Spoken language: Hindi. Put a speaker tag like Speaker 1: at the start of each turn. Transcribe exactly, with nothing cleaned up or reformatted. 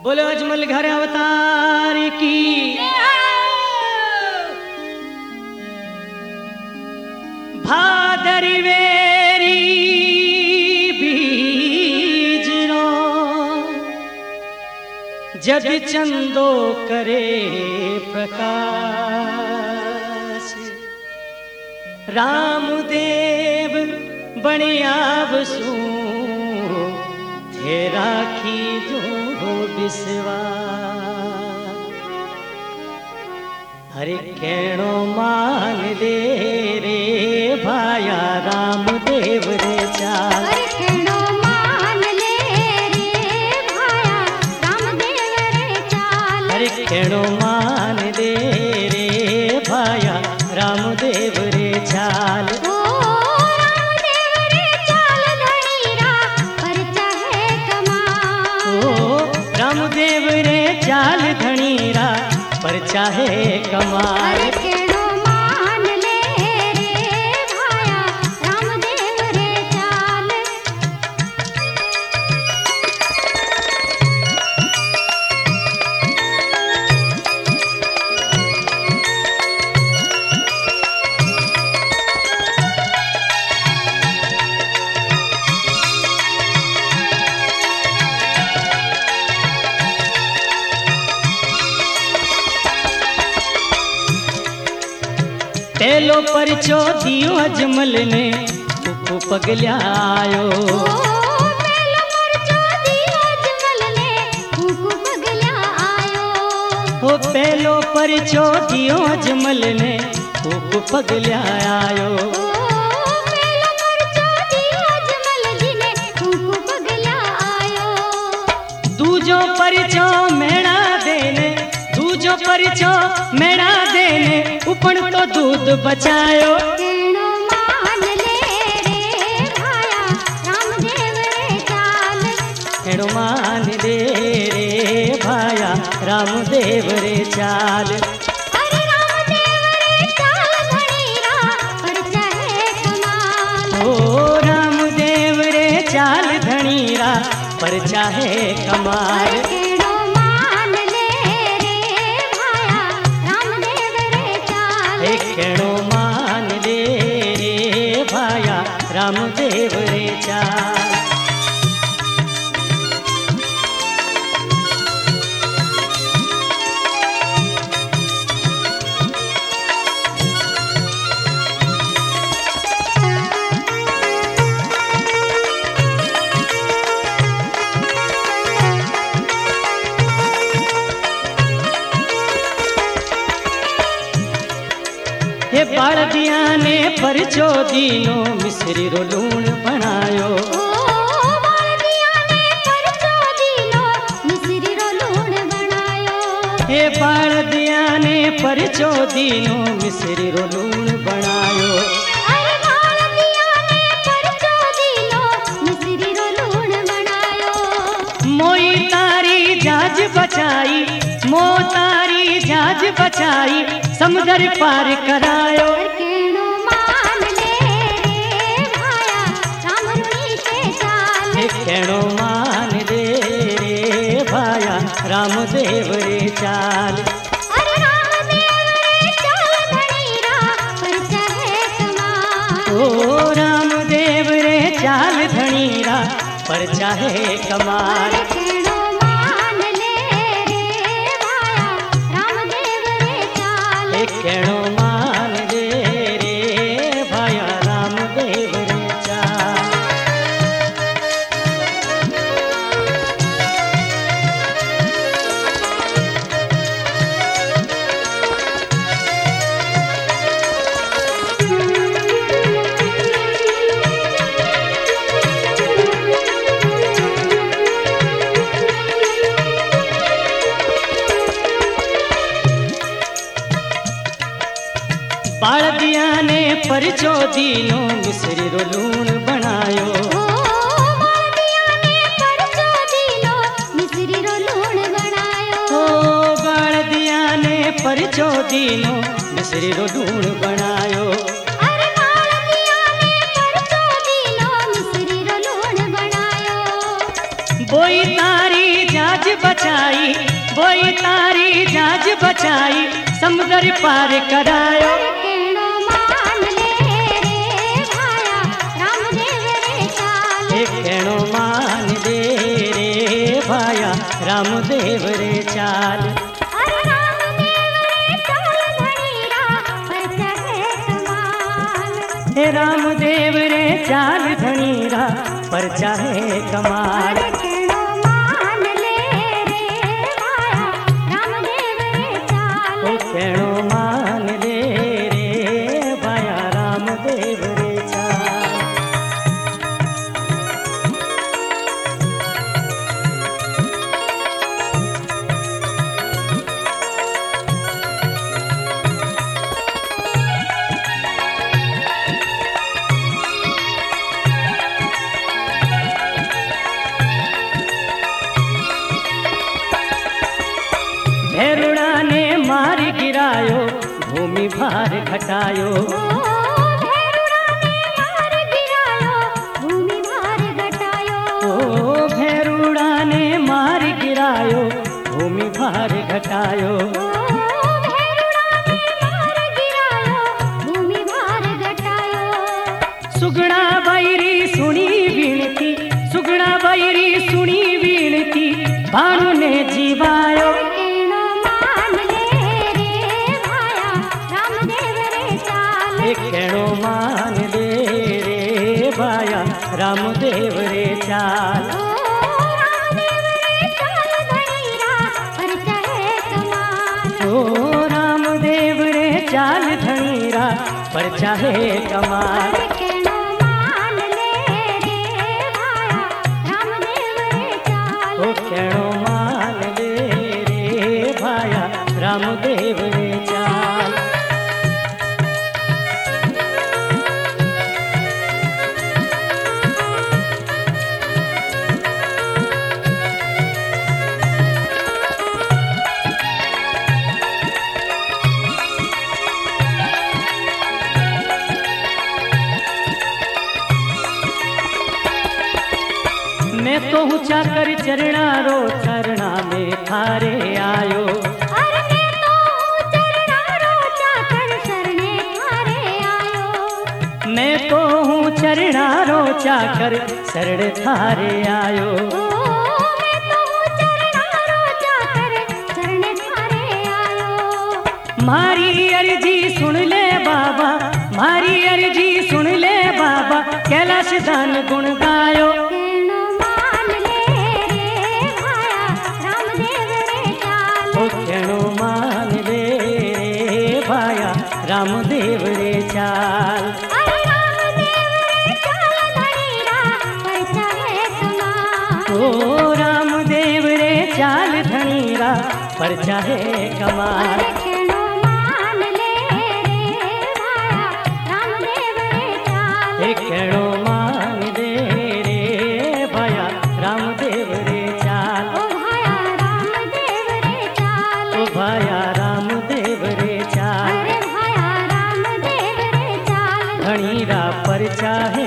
Speaker 1: बोलो अजमल घर अवतार की। भादरी वेरी बीजरो जद चंदो करे प्रकाश, रामदेव बणियावसू थे राखी जो विश्वास। हरे कहणो मान दे रे भाया रामदेव रे चाल।
Speaker 2: हरे कहणो मान ले रे भाया रामदेव रे चाल।
Speaker 1: हरे कहणो मान दे रे भाया रामदेव रे चाल। रामदेव रे चाल धनीरा पर चाहे कमाल।
Speaker 2: कहणो मान ले रे भाया रामदेव रे चाल।
Speaker 1: पहलो परचो दियो अजमल ने फूफू पगल्यायो।
Speaker 2: पहलो परचो दियो अजमल ने फूफू पगल्यायो।
Speaker 1: हो पहलो परचो दियो अजमल ने फूफू पगल्यायो।
Speaker 2: पहलो परचो दियो अजमल जी ने फूफू पगल्यायो।
Speaker 1: दूजो परचो मेणा देने, दूजो परचो मेणा देने उपन तो दूध बचायो।
Speaker 2: कहणो मान ले रे भाया रामदेव रे चाल।
Speaker 1: कहणो मान दे रे भाया रामदेव रे चाल।
Speaker 2: अरे रामदेव रे चाल धनीरा पर चाहे कमाल।
Speaker 1: ओ रामदेव रे चाल धनीरा पर चाहे कमाल।
Speaker 2: कहणो मान ले रे भाया रामदेव रे चाल।
Speaker 1: कहणो मान ले रे भाया रामदेव रे चाल। हे बाळदिया ने परचो दीनो मिसरी रो लूण बनायो।
Speaker 2: ओ बाळदिया ने परचो दीनो मिसरी रो लूण बनायो।
Speaker 1: हे बाळदिया ने परचो दीनो मिसरी रो लूण बनायो।
Speaker 2: अरे बाळदिया ने परचो दीनो मिसरी रो लूण बनायो।
Speaker 1: मोई तारी जाज बचाई, मो तारी जाज बचाई समुद्र पार करायो।
Speaker 2: कहणो मान ले रे भाया रामरुनी के चाल।
Speaker 1: कहणो मान दे रे भाया रामदेव रे चाल।
Speaker 2: अरे रामदेव रे चाल धनीरा पर चाहे कमाल।
Speaker 1: ओ रामदेव रे चाल धनीरा पर चाहे कमाल।
Speaker 2: कहणो मान ले रे भाया रामदेव रे चाल।
Speaker 1: कहणो मान दे रे भाया रामदेव रे चाल। बाळदिया ने परचो दीनो मिसरी रो लूण बनायो।
Speaker 2: ओ बाळदिया ने परचो दीनो मिसरी रो लूण बनायो।
Speaker 1: ओ बाळदिया ने परचो दीनो मिसरी रो लूण बनायो।
Speaker 2: अरे बाळदिया ने परचो दीनो मिसरी रो लूण बनायो।
Speaker 1: बोई तारी जाज बचाई, चढ़ाई समुद्र पार करायो।
Speaker 2: अरे केणो मान ले रे भाया रामदेव रे चाल।
Speaker 1: हे केणो मान दे रे भाया रामदेव रे चाल।
Speaker 2: अरे रामदेव रे चाल धनीरा पर चढ़े कमाल।
Speaker 1: हे रामदेव रे चाल धनीरा पर चाहे कमाल।
Speaker 2: अरे केणो मान ले रे भाया रामदेव रे चाल।
Speaker 1: ओ केणो मान ले रे भाया रामदेव रे चाल। भैरुड़ा ने मार गिरायो भूमि भार घटायो।
Speaker 2: ओ भैरुड़ा ने मार गिरायो भूमि भार घटायो।
Speaker 1: ओ भैरुड़ा ने मार गिरायो भूमि भार घटायो।
Speaker 2: ओ भैरुड़ा ने मार गिरायो भूमि भार घटायो।
Speaker 1: सुगड़ा बैरी सुनी विनती सुगड़ा बैरी सुनी विनती भानु ने जीवायो।
Speaker 2: केणो मान ले रे भाया रामदेव रे चाल।
Speaker 1: हे केणो मान दे रे भाया रामदेव रे चाल।
Speaker 2: ओ रामदेव रे चाल धनीरा पर चढ़े कमाल।
Speaker 1: ओ रामदेव रे चाल धनीरा पर चाहे कमाल।
Speaker 2: अरे केणो मान ले रे भाया रामदेव रे चाल।
Speaker 1: ओ केणो मान दे रे भाया रामदेव रे चाल। मैं तो हूँ चाकर चरणारो चरणा में थारे आयो।
Speaker 2: अरे मैं तो चरणा रोचा कर शरणे थारे आयो।
Speaker 1: मैं तो हूँ चरणारो चाकर शरण थारे आयो।
Speaker 2: ओ मैं तो चरणा रोचा कर शरणे थारे आयो।
Speaker 1: मारी अर्जी सुन ले बाबा मारी अर्जी सुन ले बाबा कैलाश दान गुण गायो।
Speaker 2: केणो मान ले रे भाया रामदेव रे चाल।
Speaker 1: ओ केणो मान ले रे भाया रामदेव रे चाल।
Speaker 2: अरे रामदेव रे चाल धनीरा पर चढ़े कमाल।
Speaker 1: ओ रामदेव रे चाल धनीरा पर चाहे कमाल।
Speaker 2: अरे केणो मान ले रे भाया रामदेव रे चाल।
Speaker 1: हे केणो मान दे रे भाया रामदेव रे चाल।
Speaker 2: ओ भाया रामदेव रे चाल।
Speaker 1: ओ भाया रामदेव रे चाल।
Speaker 2: अरे भाया रामदेव रे चाल।
Speaker 1: धनीरा पर चाहे